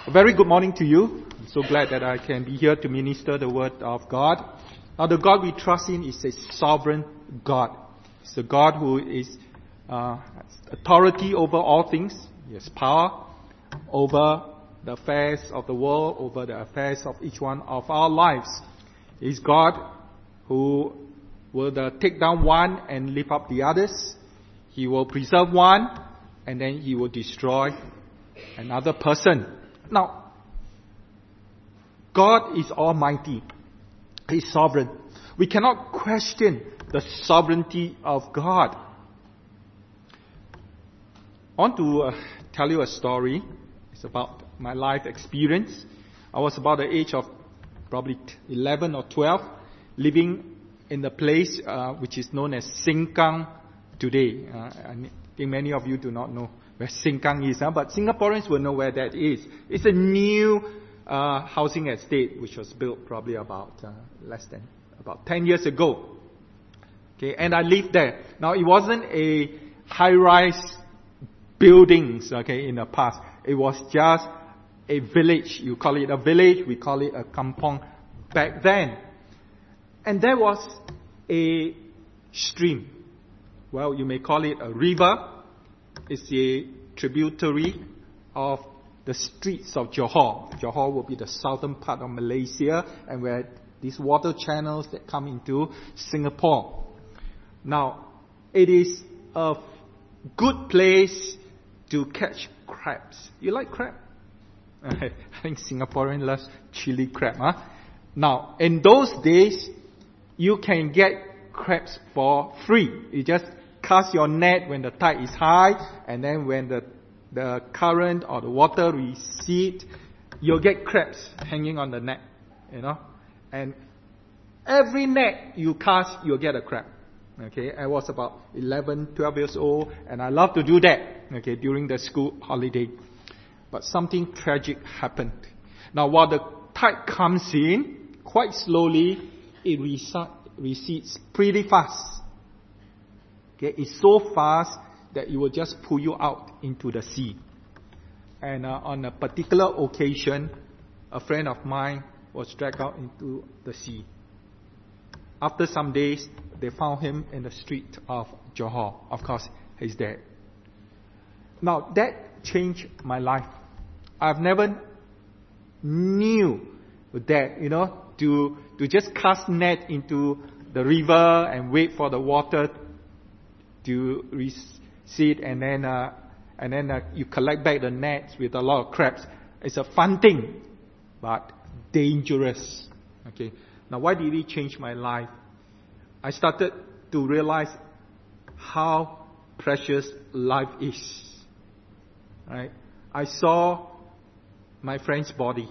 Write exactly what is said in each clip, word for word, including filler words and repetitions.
A very good morning to you. I'm so glad that I can be here to minister the word of God. Now, the God we trust in is a sovereign God. It's the God who is uh, authority over all things. He has power over the affairs of the world, over the affairs of each one of our lives. He's God who will uh, take down one and lift up the others. He will preserve one and then He will destroy another person. Now, God is almighty. He's sovereign. We cannot question the sovereignty of God. I want to uh, tell you a story. It's about my life experience. I was about the age of probably eleven or twelve, living in the place uh, which is known as Sengkang today. Uh, I think many of you do not know where Sengkang is, huh? But Singaporeans will know where that is. It's a new uh, housing estate which was built probably about uh, less than about ten years ago. Okay, and I lived there. Now, it wasn't a high-rise buildings, okay, in the past. It was just a village. You call it a village, we call it a kampong back then. And there was a stream. Well, you may call it a river. It's a tributary of the streets of Johor. Johor will be the southern part of Malaysia, and where these water channels that come into Singapore. Now, it is a good place to catch crabs. You like crab? I think Singaporean loves chili crab. Huh? Now, in those days, you can get crabs for free. You just cast your net when the tide is high, and then when the the current or the water recedes, you'll get crabs hanging on the net, you know. And every net you cast, you'll get a crab. Okay, I was about eleven, twelve years old, and I loved to do that, okay, during the school holiday. But something tragic happened. Now, while the tide comes in, quite slowly, it recedes pretty fast. Okay, it's so fast that it will just pull you out into the sea. And uh, on a particular occasion, a friend of mine was dragged out into the sea. After some days, they found him in the street of Johor. Of course, he's dead. Now, that changed my life. I've never knew that, you know, to to just cast net into the river and wait for the water to recede, and then uh, and then uh, you collect back the nets with a lot of crabs. It's a fun thing, but dangerous. Okay. Now, why did it change my life? I started to realize how precious life is. Right? I saw my friend's body.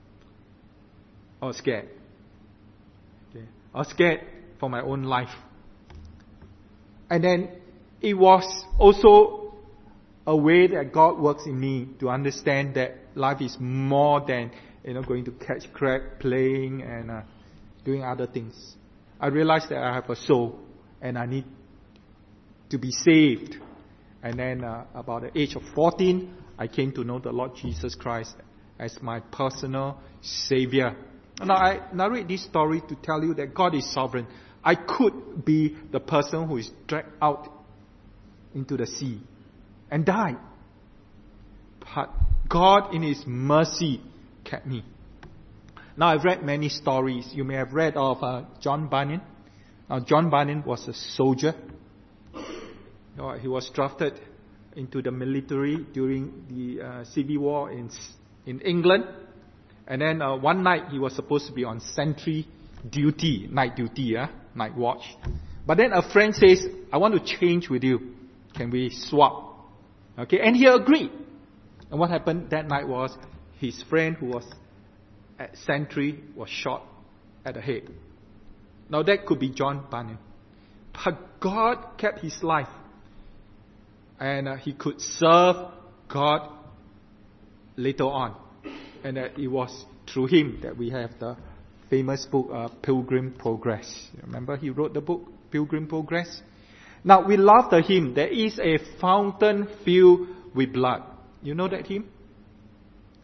I was scared. Okay. I was scared for my own life. And then it was also a way that God works in me to understand that life is more than, you know, going to catch crab, playing, and uh, doing other things. I realized that I have a soul, and I need to be saved. And then uh, about the age of fourteen, I came to know the Lord Jesus Christ as my personal Savior. Now, I narrate this story to tell you that God is sovereign. I could be the person who is dragged out into the sea and died. But God in His mercy kept me. Now, I've read many stories. You may have read of uh, John Bunyan. Now, John Bunyan was a soldier. He was drafted into the military during the uh, Civil War in in England. And then uh, one night he was supposed to be on sentry duty, night duty, uh, night watch. But then a friend says, I want to change with you. Can we swap? Okay, and he agreed. And what happened that night was his friend who was at sentry was shot at the head. Now that could be John Bunyan. But God kept his life. And uh, he could serve God later on. And that uh, it was through him that we have the famous book, uh, Pilgrim Progress. Remember he wrote the book, Pilgrim Progress? Now, we love the hymn, there is a fountain filled with blood. You know that hymn?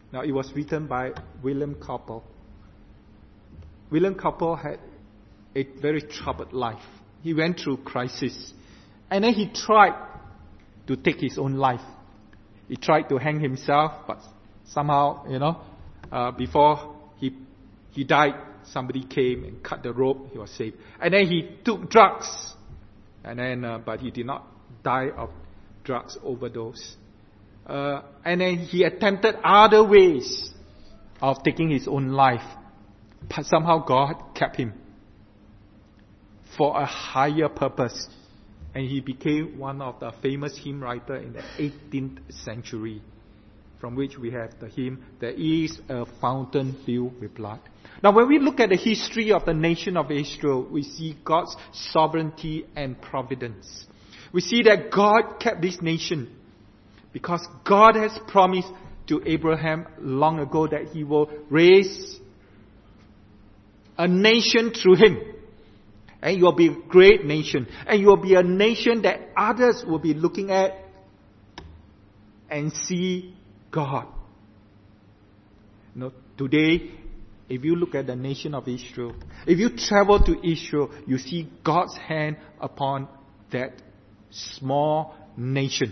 Now, it was written by William Cowper. William Cowper had a very troubled life. He went through crisis. And then he tried to take his own life. He tried to hang himself, but somehow, you know, uh, before he he died, somebody came and cut the rope. He was saved. And then he took drugs. And then, uh, but he did not die of drugs overdose. Uh, and then he attempted other ways of taking his own life. But somehow God kept him for a higher purpose. And he became one of the famous hymn writers in the eighteenth century, from which we have the hymn, "There is a fountain filled with blood." Now, when we look at the history of the nation of Israel, we see God's sovereignty and providence. We see that God kept this nation because God has promised to Abraham long ago that he will raise a nation through him. And you will be a great nation. And you will be a nation that others will be looking at and see God. You know, today, if you look at the nation of Israel, if you travel to Israel, you see God's hand upon that small nation.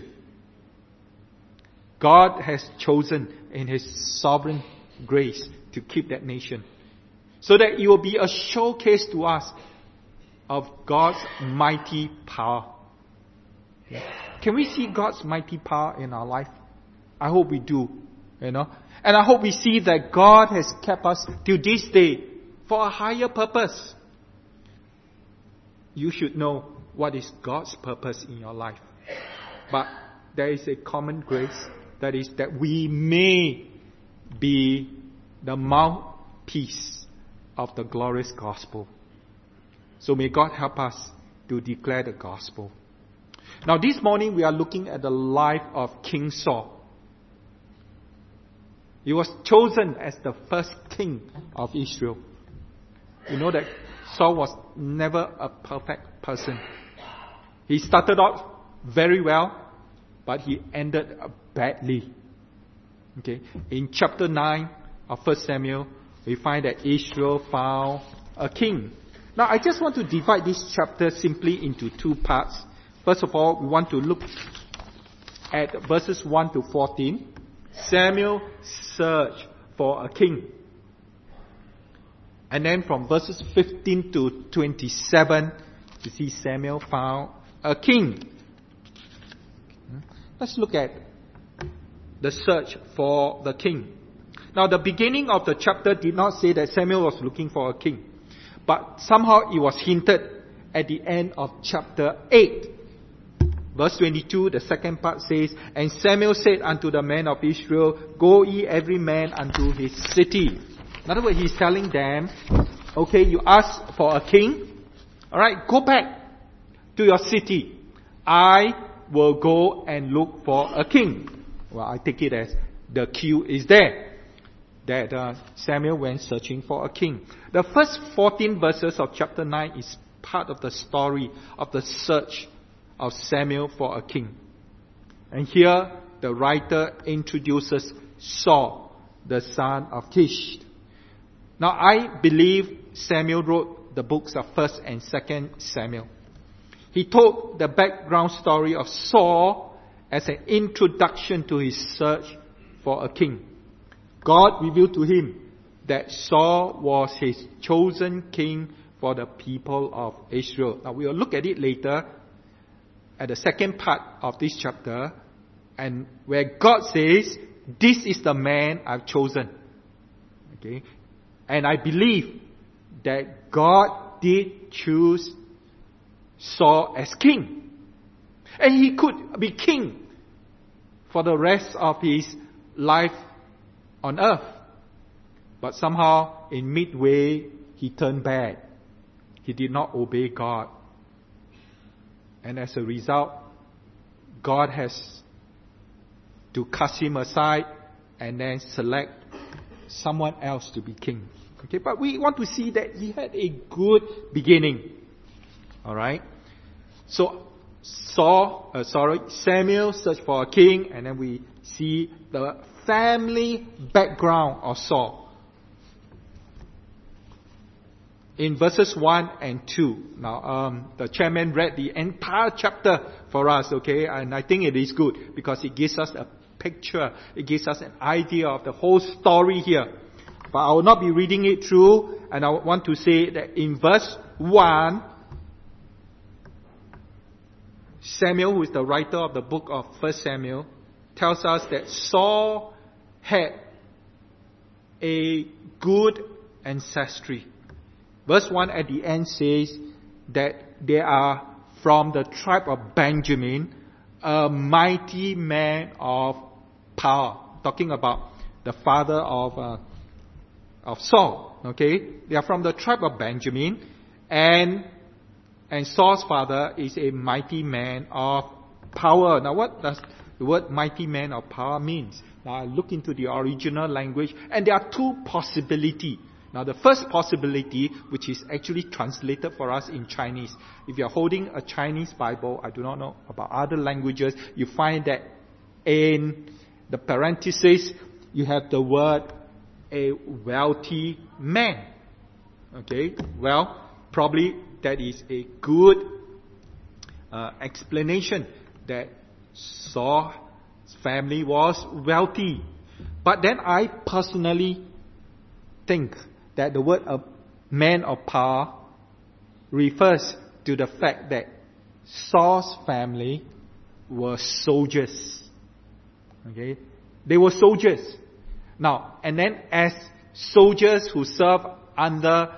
God has chosen in His sovereign grace to keep that nation, so that it will be a showcase to us of God's mighty power. Can we see God's mighty power in our life? I hope we do, you know. And I hope we see that God has kept us till this day for a higher purpose. You should know what is God's purpose in your life. But there is a common grace, that is that we may be the mouthpiece of the glorious gospel. So may God help us to declare the gospel. Now, this morning we are looking at the life of King Saul. He was chosen as the first king of Israel. You know that Saul was never a perfect person. He started off very well, but he ended badly. Okay, in chapter nine of First Samuel, we find that Israel found a king. Now, I just want to divide this chapter simply into two parts. First of all, we want to look at verses one to fourteen. Samuel searched for a king. And then from verses fifteen to twenty-seven, you see Samuel found a king. Let's look at the search for the king. Now, the beginning of the chapter did not say that Samuel was looking for a king. But somehow it was hinted at the end of chapter eight. Verse twenty-two, the second part says, "And Samuel said unto the men of Israel, Go ye every man unto his city." In other words, he's telling them, okay, you ask for a king. Alright, go back to your city. I will go and look for a king. Well, I take it as the cue is there. That uh, Samuel went searching for a king. The first fourteen verses of chapter nine is part of the story of the search of Samuel for a king. And here the writer introduces Saul, the son of Kish. Now, I believe Samuel wrote the books of First and Second Samuel. He told the background story of Saul as an introduction to his search for a king. God revealed to him that Saul was his chosen king for the people of Israel. Now, we will look at it later at the second part of this chapter, and where God says, this is the man I've chosen. Okay? And I believe that God did choose Saul as king. And he could be king for the rest of his life on earth. But somehow, in midway, he turned bad. He did not obey God. And as a result, God has to cast him aside and then select someone else to be king. Okay, but we want to see that he had a good beginning. Alright? So, Saul, uh, sorry, Samuel searched for a king, and then we see the family background of Saul. In verses one and two. Now, um, the chairman read the entire chapter for us, okay? And I think it is good because it gives us a picture. It gives us an idea of the whole story here. But I will not be reading it through. And I want to say that in verse one, Samuel, who is the writer of the book of First Samuel, tells us that Saul had a good ancestry. Verse one at the end says that they are from the tribe of Benjamin, a mighty man of power. Talking about the father of uh, of Saul. Okay, they are from the tribe of Benjamin, and and Saul's father is a mighty man of power. Now, what does the word mighty man of power means? Now, I look into the original language, and there are two possibilities. Now, the first possibility, which is actually translated for us in Chinese, if you're holding a Chinese Bible, I do not know about other languages, you find that in the parenthesis, you have the word a wealthy man. Okay, well, probably that is a good uh, explanation that Saul's family was wealthy. But then I personally think that the word a man of power refers to the fact that Saul's family were soldiers. Okay, they were soldiers. Now, and then as soldiers who served under,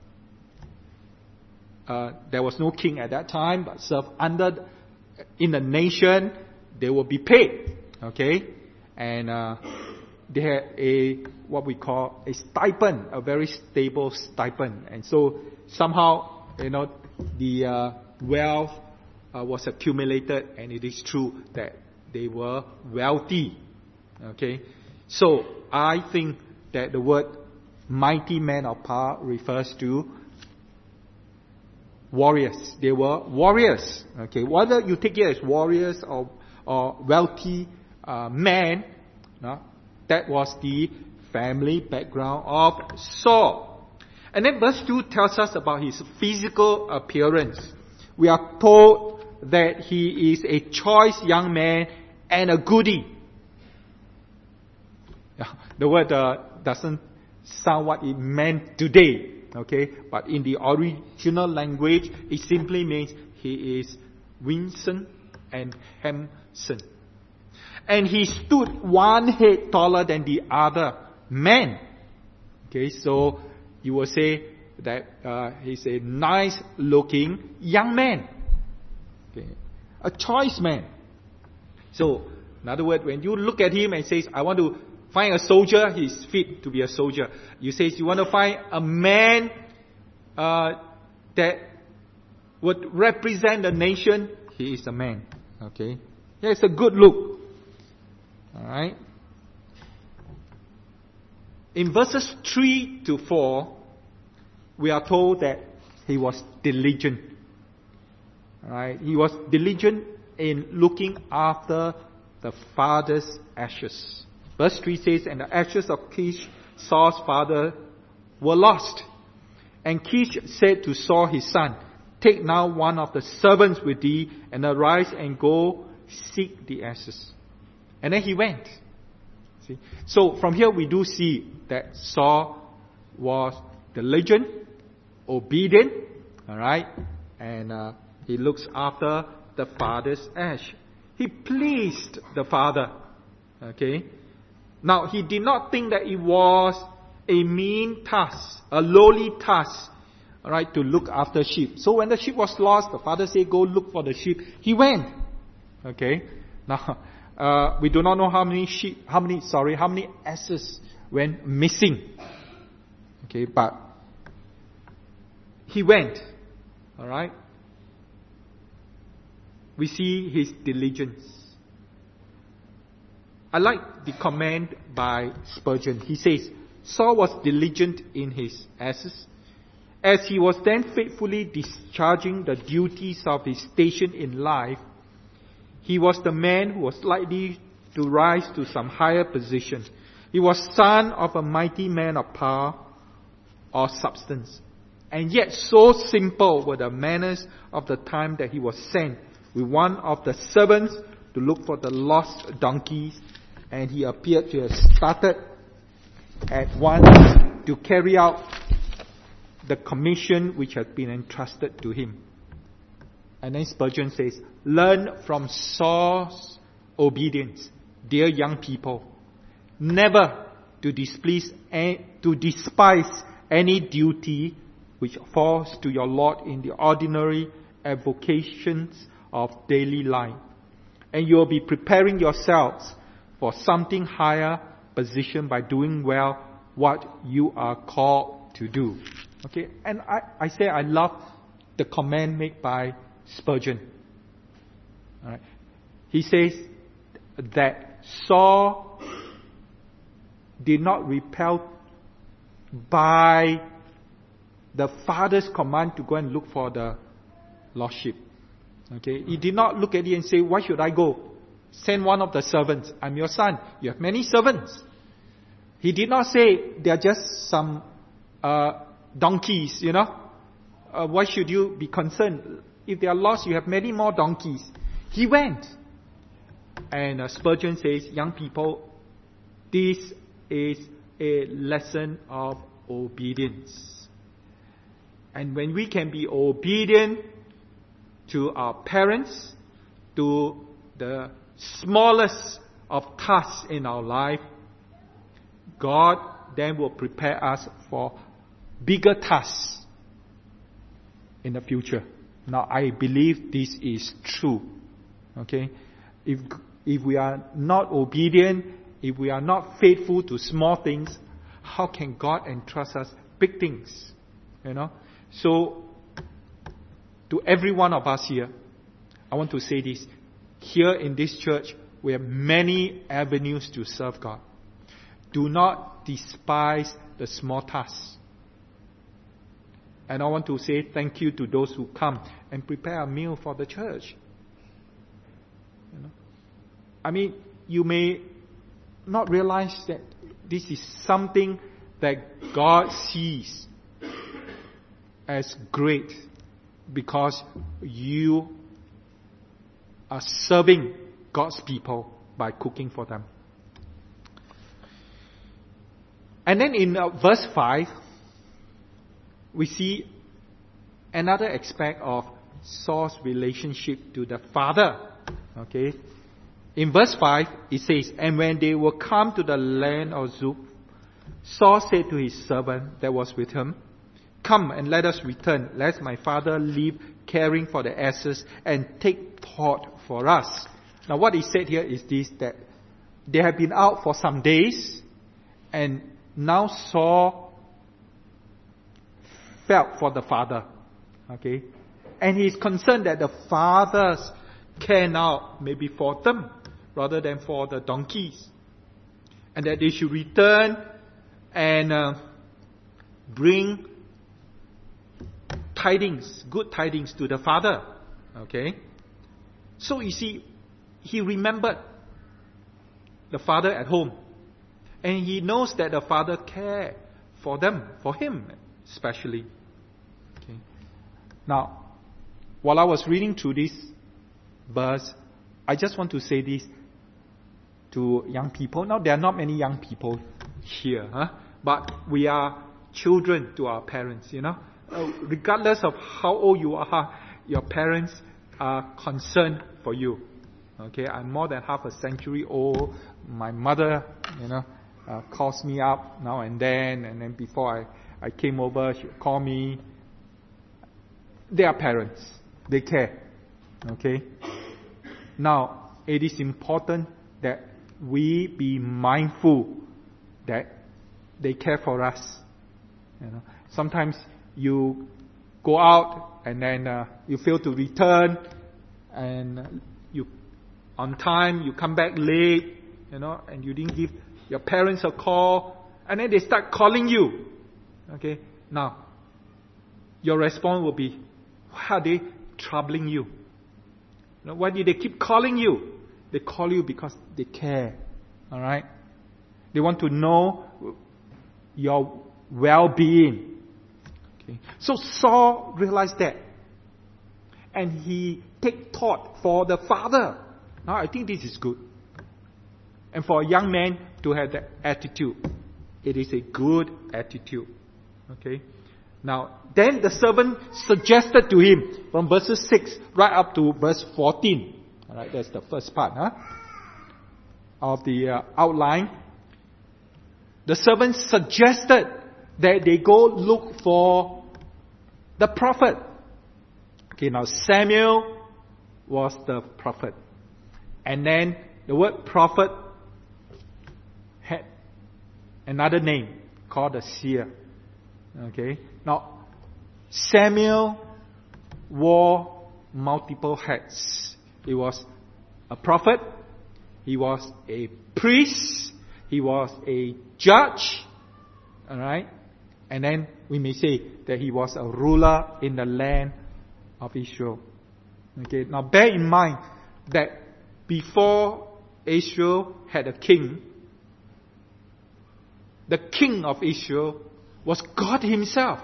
uh, there was no king at that time, but served under, in the nation, they will be paid. Okay, and uh, they had a, what we call a stipend, a very stable stipend. And so somehow, you know, the uh, wealth uh, was accumulated, and it is true that they were wealthy. Okay, so I think that the word mighty man of power refers to warriors. They were warriors. Okay, whether you take it as warriors or, or wealthy uh, man, no, that was the family background of Saul. And then verse two tells us about his physical appearance. We are told that he is a choice young man and a goodie. The word uh, doesn't sound what it meant today, okay? But in the original language, it simply means he is winsome and handsome. And he stood one head taller than the other man. Okay, so you will say that uh, he's a nice-looking young man. Okay, a choice man. So, in other words, when you look at him and says, I want to find a soldier, he's fit to be a soldier. You say you want to find a man uh, that would represent the nation, he is a man. Okay, yeah, it's a good look. Alright. In verses three to four, we are told that he was diligent. Alright. He was diligent in looking after the father's ashes. Verse three says, and the ashes of Kish, Saul's father, were lost. And Kish said to Saul his son, take now one of the servants with thee, and arise and go seek the ashes. And then he went. See? So from here we do see that Saul was diligent, obedient, alright, and uh, he looks after the father's ash. He pleased the father. Okay. Now he did not think that it was a mean task, a lowly task, alright, to look after sheep. So when the sheep was lost, the father said, go look for the sheep. He went. Okay. Now, Uh, we do not know how many sheep, how many, sorry, how many asses went missing. Okay, but he went. Alright? We see his diligence. I like the comment by Spurgeon. He says, Saul was diligent in his asses, as he was then faithfully discharging the duties of his station in life. He was the man who was likely to rise to some higher position. He was son of a mighty man of power or substance. And yet so simple were the manners of the time that he was sent with one of the servants to look for the lost donkeys, and he appeared to have started at once to carry out the commission which had been entrusted to him. And then Spurgeon says, learn from Saul's obedience, dear young people, never to displease and to despise any duty which falls to your lot in the ordinary avocations of daily life. And you will be preparing yourselves for something higher position by doing well what you are called to do. Okay, and I, I say I love the comment made by Spurgeon. All right. He says that Saul did not repel by the father's command to go and look for the lost sheep. Okay, he did not look at it and say, why should I go? Send one of the servants. I'm your son. You have many servants. He did not say, they are just some uh, donkeys, you know. Uh, why should you be concerned? If they are lost, you have many more donkeys. He went. And uh, Spurgeon says, young people, this is a lesson of obedience. And when we can be obedient to our parents, to the smallest of tasks in our life, God then will prepare us for bigger tasks in the future. Now, I believe this is true. Okay? If, if we are not obedient, if we are not faithful to small things, how can God entrust us big things? You know? So, to every one of us here, I want to say this. Here in this church, we have many avenues to serve God. Do not despise the small tasks. And I want to say thank you to those who come and prepare a meal for the church. You know? I mean, you may not realize that this is something that God sees as great because you are serving God's people by cooking for them. And then in uh, verse five, we see another aspect of Saul's relationship to the father. Okay. In verse five, it says, and when they were come to the land of Zuph, Saul said to his servant that was with him, come and let us return, lest my father leave caring for the asses and take thought for us. Now what he said here is this, that they have been out for some days, and now Saul felt for the father. Okay? And he is concerned that the father's care now may be for them rather than for the donkeys. And that they should return and uh, bring tidings, good tidings to the father. Okay? So you see, he remembered the father at home. And he knows that the father cared for them, for him especially. Okay. Now, while I was reading through this verse, I just want to say this to young people. Now, there are not many young people here, huh? But we are children to our parents, you know. Uh, regardless of how old you are, your parents are concerned for you. Okay, I'm more than half a century old. My mother, you know, uh, calls me up now and then, and then before I, I came over, she would call me. They are parents. They care. Okay? Now, it is important that we be mindful that they care for us. You know, sometimes you go out and then uh, you fail to return, and you on time you come back late, you know, and you didn't give your parents a call, and then they start calling you. Okay, now your response will be, why are they troubling you? You know, why did they keep calling you? They call you because they care. Alright? They want to know your well-being. Okay. So Saul realized that. And he take thought for the father. Now I think this is good. And for a young man to have that attitude, it is a good attitude. Okay. Now, then the servant suggested to him from verses six right up to verse fourteen. Alright, that's the first part, huh? Of the uh, outline. The servant suggested that they go look for the prophet. Okay, now Samuel was the prophet. And then the word prophet had another name called the seer. Okay, now Samuel wore multiple hats. He was a prophet, he was a priest, he was a judge, alright, and then we may say that he was a ruler in the land of Israel. Okay, now bear in mind that before Israel had a king, the king of Israel was God himself.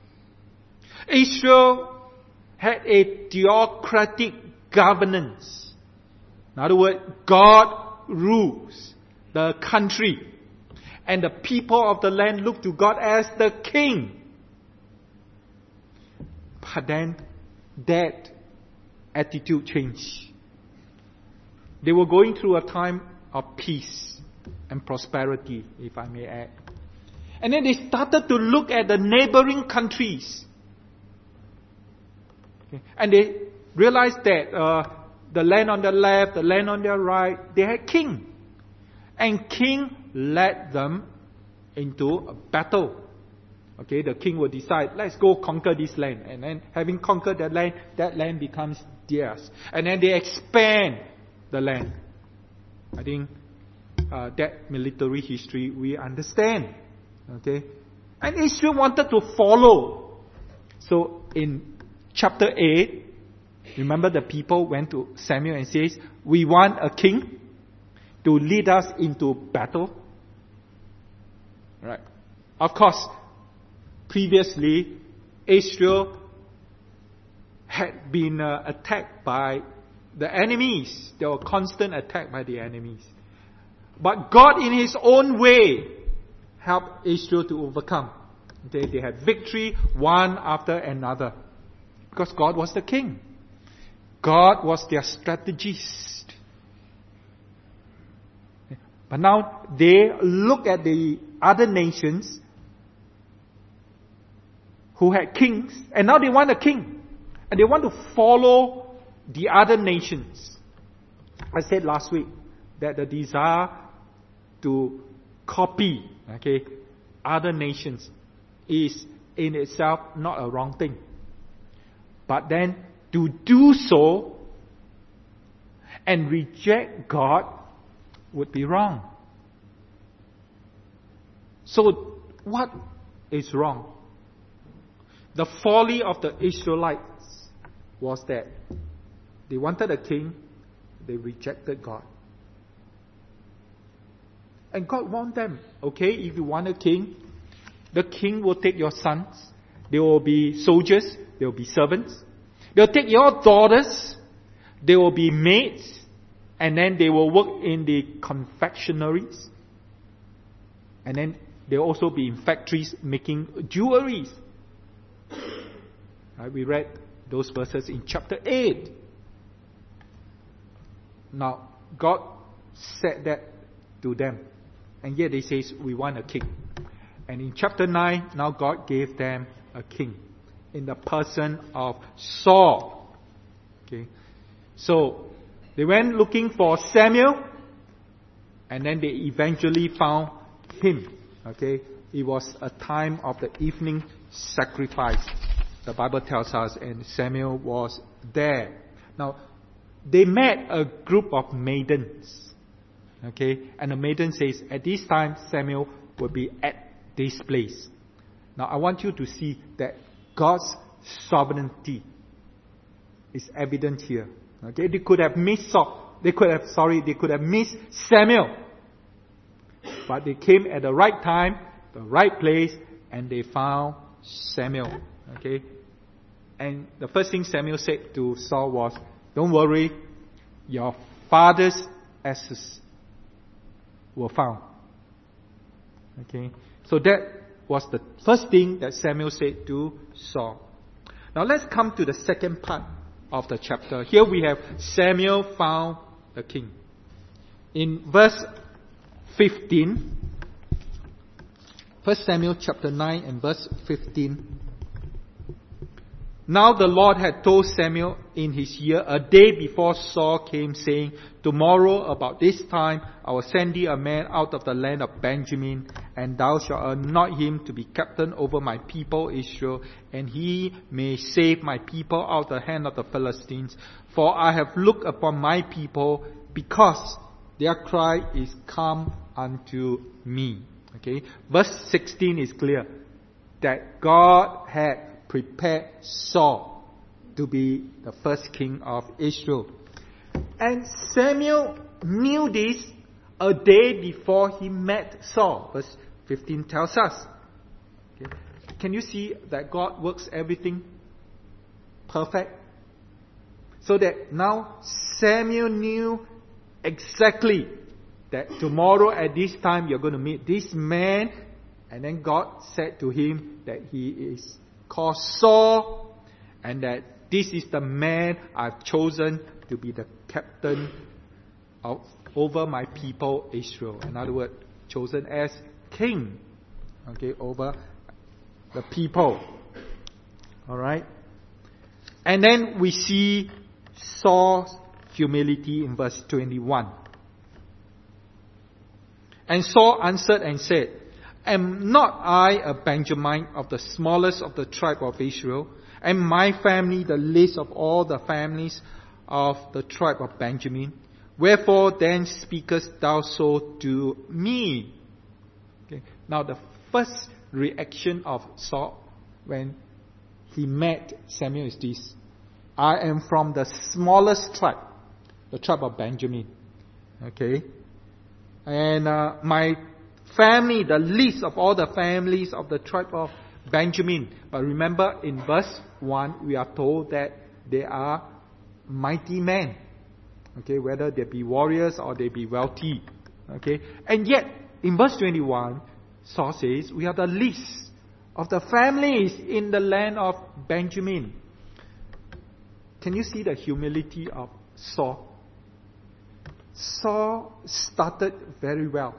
Israel had a theocratic governance. In other words, God rules the country. And the people of the land look to God as the king. But then that attitude changed. They were going through a time of peace and prosperity, if I may add. And then they started to look at the neighboring countries. Okay. And they realized that uh, the land on the left, the land on the right, they had king. And king led them into a battle. Okay, the king will decide, let's go conquer this land. And then having conquered that land, that land becomes theirs. And then they expand the land. I think uh, that military history we understand. Okay, and Israel wanted to follow. So in chapter eight, remember the people went to Samuel and says, we want a king to lead us into battle. Right. Of course, previously, Israel had been uh, attacked by the enemies. There were constant attack by the enemies. But God in His own way helped Israel to overcome. Okay, they had victory one after another. Because God was the king. God was their strategist. But now they look at the other nations who had kings, and now they want a king. And they want to follow the other nations. I said last week that the desire to copy, okay, other nations is in itself not a wrong thing. But then to do so and reject God would be wrong. So what is wrong? The folly of the Israelites was that they wanted a king, they rejected God. And God warned them, okay, if you want a king, the king will take your sons, they will be soldiers, they will be servants. They'll take your daughters, they will be maids, and then they will work in the confectionaries. And then they'll also be in factories making jewelries. Right, we read those verses in chapter eight. Now, God said that to them. And yet they say, we want a king. And in chapter nine, now God gave them a king in the person of Saul. Okay, so they went looking for Samuel, and then they eventually found him. Okay, it was a time of the evening sacrifice, the Bible tells us, and Samuel was there. Now, they met a group of maidens. Okay, and the maiden says, at this time Samuel will be at this place. Now, I want you to see that God's sovereignty is evident here. Okay, they could have missed Saul. They could have, sorry, they could have missed Samuel. But they came at the right time, the right place, and they found Samuel. Okay? And the first thing Samuel said to Saul was, don't worry, your father's ashes were found. Okay? So that was the first thing that Samuel said to Saul. Now let's come to the second part of the chapter. Here we have Samuel found the king. In verse fifteen, First Samuel chapter nine and verse fifteen. Now the Lord had told Samuel in his ear a day before Saul came, saying, tomorrow about this time I will send thee a man out of the land of Benjamin, and thou shalt anoint him to be captain over my people Israel, and he may save my people out of the hand of the Philistines. For I have looked upon my people, because their cry is come unto me. Okay, verse sixteen is clear that God had prepared Saul to be the first king of Israel. And Samuel knew this a day before he met Saul. Verse fifteen tells us. Okay. Can you see that God works everything perfect? So that now Samuel knew exactly that tomorrow at this time you're going to meet this man. And then God said to him that he is called Saul, and that this is the man I've chosen to be the captain of over my people Israel. In other words, chosen as king, okay, over the people. All right. And then we see Saul's humility in verse twenty-one. And Saul answered and said, am not I a Benjamin of the smallest of the tribe of Israel, and my family the least of all the families of the tribe of Benjamin? Wherefore then speakest thou so to me? Okay. Now the first reaction of Saul when he met Samuel is this: I am from the smallest tribe, the tribe of Benjamin. Okay, and uh, my family, the least of all the families of the tribe of Benjamin. But remember, in verse one, we are told that they are mighty men. Okay, whether they be warriors or they be wealthy. Okay, and yet, in verse twenty-one, Saul says, we are the least of the families in the land of Benjamin. Can you see the humility of Saul? Saul started very well.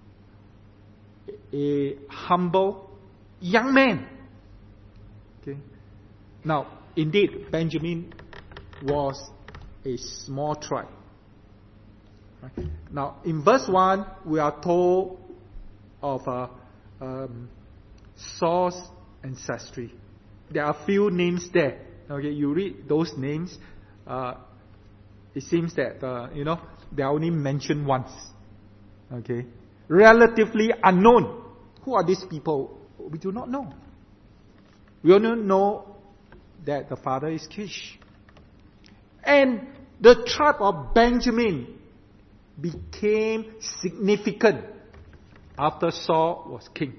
A humble young man. Okay. Now, indeed, Benjamin was a small tribe. Right? Now, in verse one, we are told of uh, um, Saul's ancestry. There are few names there. Okay, you read those names, uh, it seems that uh, you know they are only mentioned once. Okay. Relatively unknown. Who are these people? We do not know. We only know that the father is Kish. And the tribe of Benjamin became significant after Saul was king.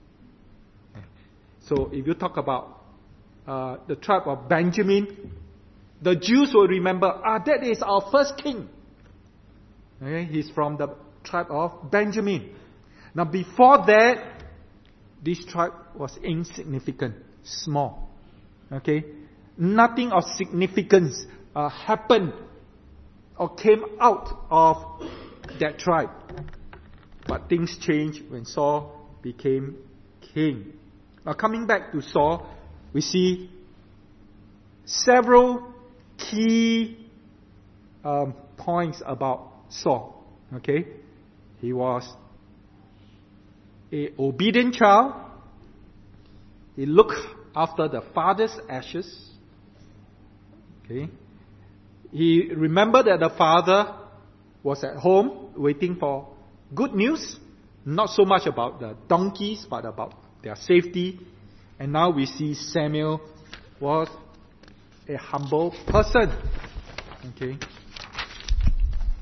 So if you talk about uh, the tribe of Benjamin, the Jews will remember, ah, that is our first king. Okay, he's from the tribe of Benjamin. Now before that, this tribe was insignificant, small. Okay, nothing of significance uh, happened or came out of that tribe. But things changed when Saul became king. Now coming back to Saul, we see several key um, points about Saul. Okay, he was an obedient child. He looked after the father's ashes. Okay, he remembered that the father was at home waiting for good news, not so much about the donkeys, but about their safety. And now we see Samuel was a humble person. Okay.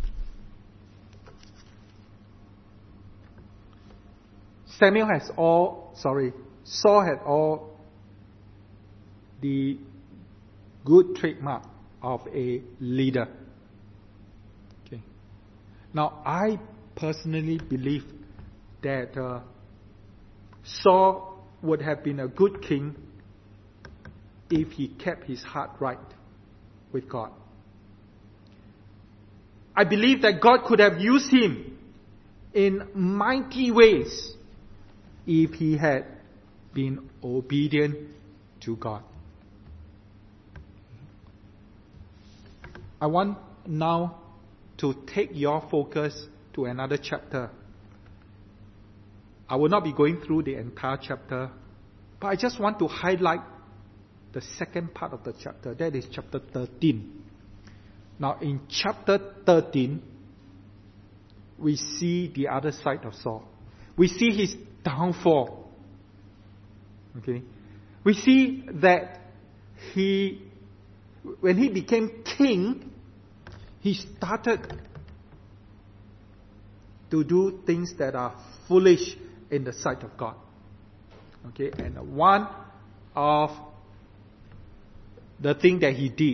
Samuel has all, sorry, Saul had all the good trademark of a leader. Okay. Now, I personally believe that uh, Saul would have been a good king if he kept his heart right with God. I believe that God could have used him in mighty ways if he had been obedient to God. I want now to take your focus to another chapter. I will not be going through the entire chapter, but I just want to highlight the second part of the chapter. That is chapter thirteen. Now in chapter thirteen, we see the other side of Saul. We see his downfall. Okay? We see that he, when he became king, he started to do things that are foolish in the sight of God. Okay? And one of the thing that he did,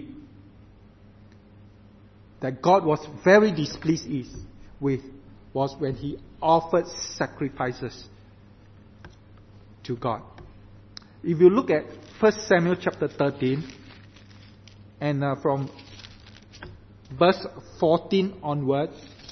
that God was very displeased is with, was when he offered sacrifices to God. If you look at First Samuel chapter thirteen, and uh, from verse fourteen onwards,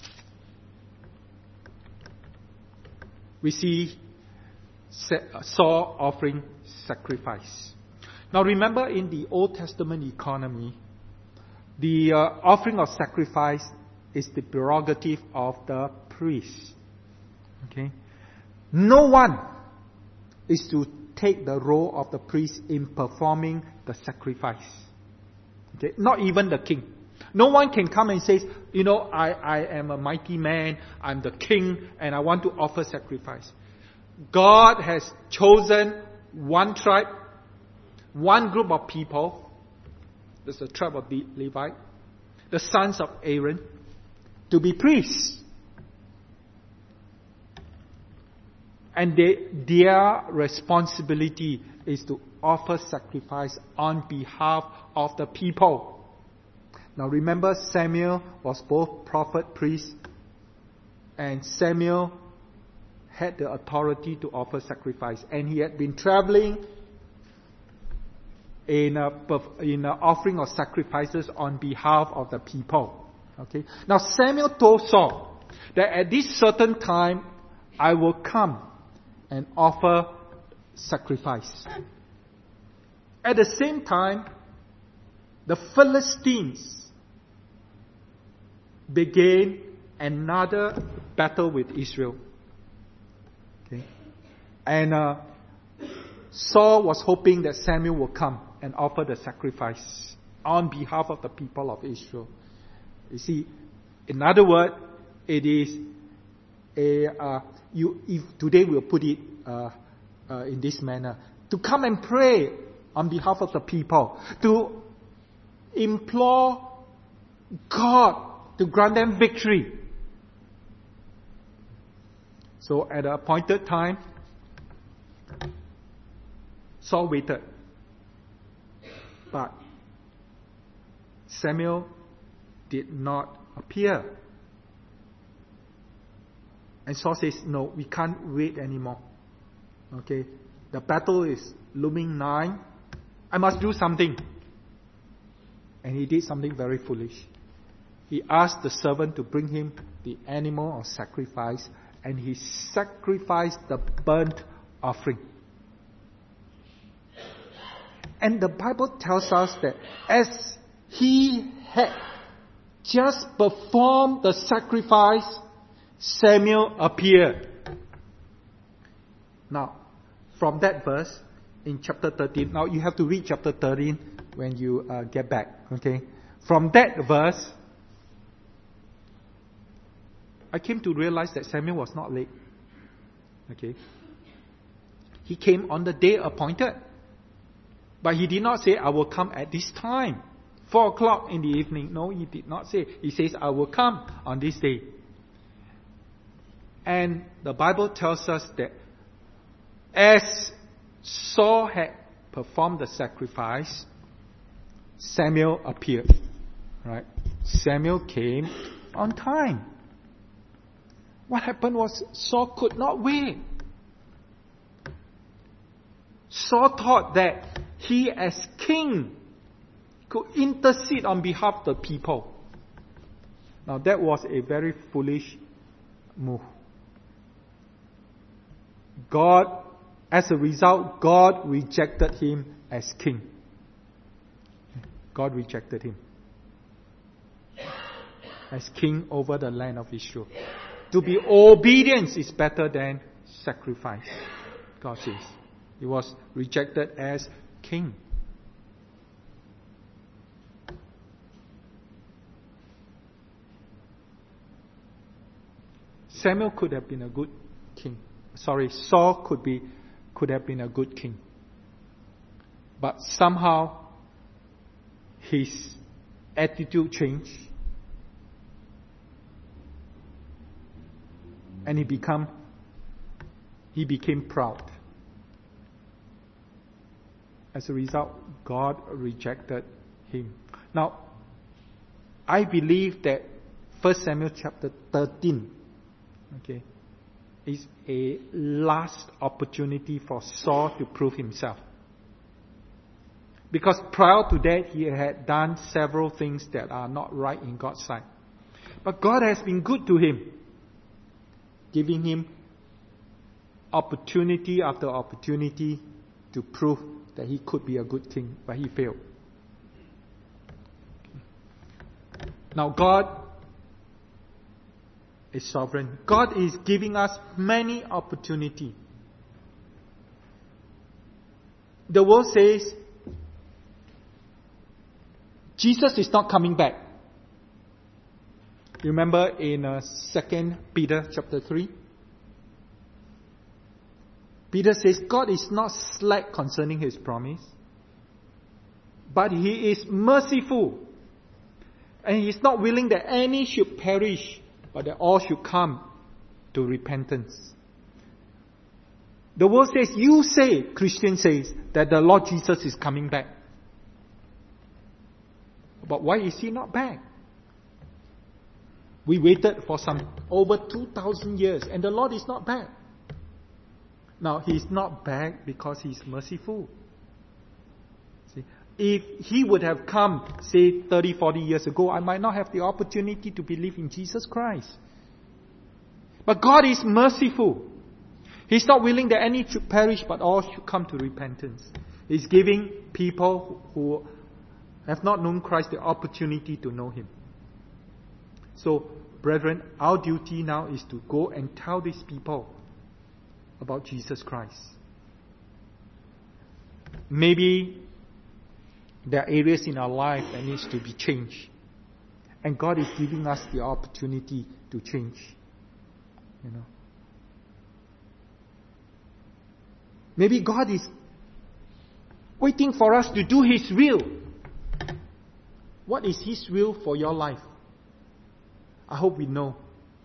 we see Saul offering sacrifice. Now remember, in the Old Testament economy, the uh, offering of sacrifice is the prerogative of the priest. Okay? No one is to take the role of the priest in performing the sacrifice. Okay? Not even the king. No one can come and say, you know, I, I am a mighty man, I'm the king, and I want to offer sacrifice. God has chosen one tribe, one group of people. There's the tribe of the Levite, the sons of Aaron, to be priests. And they, their responsibility is to offer sacrifice on behalf of the people. Now remember, Samuel was both prophet, priest, and Samuel had the authority to offer sacrifice. And he had been traveling in a, in a offering of sacrifices on behalf of the people. Okay. Now Samuel told Saul that at this certain time I will come and offer sacrifice. At the same time, the Philistines began another battle with Israel. Okay. And uh, Saul was hoping that Samuel will come and offer the sacrifice on behalf of the people of Israel. You see, in other words, it is a uh, you. If today we'll put it uh, uh, in this manner, to come and pray on behalf of the people, to implore God to grant them victory. So at the appointed time, Saul waited. But Samuel did not appear. And Saul says, no, we can't wait anymore. Okay, the battle is looming nigh. I must do something. And he did something very foolish. He asked the servant to bring him the animal of sacrifice, and he sacrificed the burnt offering. And the Bible tells us that as he had just performed the sacrifice, Samuel appeared. Now, from that verse in chapter thirteen, now you have to read chapter thirteen when you uh, get back. Okay, from that verse, I came to realize that Samuel was not late. Okay, he came on the day appointed. But he did not say, I will come at this time, four o'clock in the evening. No, he did not say. He says, I will come on this day. And the Bible tells us that as Saul had performed the sacrifice, Samuel appeared. Right? Samuel came on time. What happened was Saul could not wait. Saul thought that he as king could intercede on behalf of the people. Now that was a very foolish move. God, as a result, God rejected him as king. God rejected him as king over the land of Israel. To be obedient is better than sacrifice, God says. He was rejected as king. Samuel could have been a good king. Sorry, Saul could be, could have been a good king. But somehow his attitude changed. And he become, he became proud. As a result, God rejected him. Now, I believe that First Samuel chapter thirteen, okay, is a last opportunity for Saul to prove himself. Because prior to that, he had done several things that are not right in God's sight. But God has been good to him, giving him opportunity after opportunity to prove that he could be a good king, but he failed. Now God is sovereign. God is giving us many opportunities. The world says Jesus is not coming back. Remember in uh, Second Peter chapter three? Peter says God is not slack concerning His promise, but He is merciful. And He is not willing that any should perish, but that all should come to repentance. The world says, you say, Christian says, that the Lord Jesus is coming back. But why is He not back? We waited for some over two thousand years and the Lord is not back. Now, He's not back because He's merciful. See, if He would have come, say, thirty, forty years ago, I might not have the opportunity to believe in Jesus Christ. But God is merciful. He's not willing that any should perish, but all should come to repentance. He's giving people who have not known Christ the opportunity to know Him. So, brethren, our duty now is to go and tell these people about Jesus Christ. Maybe there are areas in our life that needs to be changed. And God is giving us the opportunity to change. You know. Maybe God is waiting for us to do His will. What is His will for your life? I hope we know.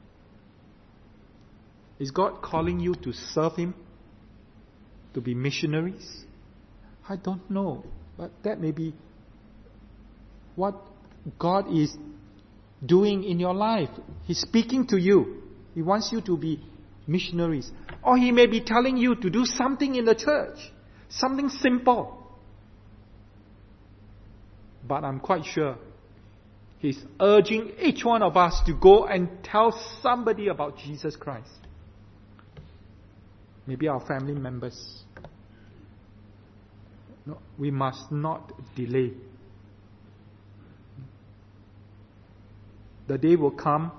Is God calling you to serve Him? To be missionaries? I don't know. But that may be what God is doing in your life. He's speaking to you. He wants you to be missionaries. Or He may be telling you to do something in the church. Something simple. But I'm quite sure He's urging each one of us to go and tell somebody about Jesus Christ. Maybe our family members. No, we must not delay. The day will come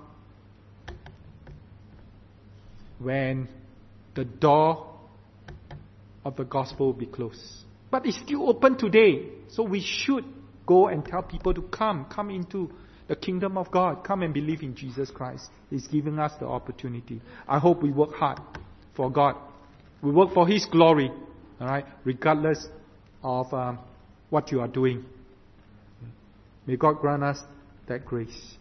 when the door of the gospel will be closed. But it's still open today. So we should go and tell people to come. Come into the kingdom of God. Come and believe in Jesus Christ. He's giving us the opportunity. I hope we work hard for God. We work for His glory. Alright? Regardless of um, what you are doing. May God grant us that grace.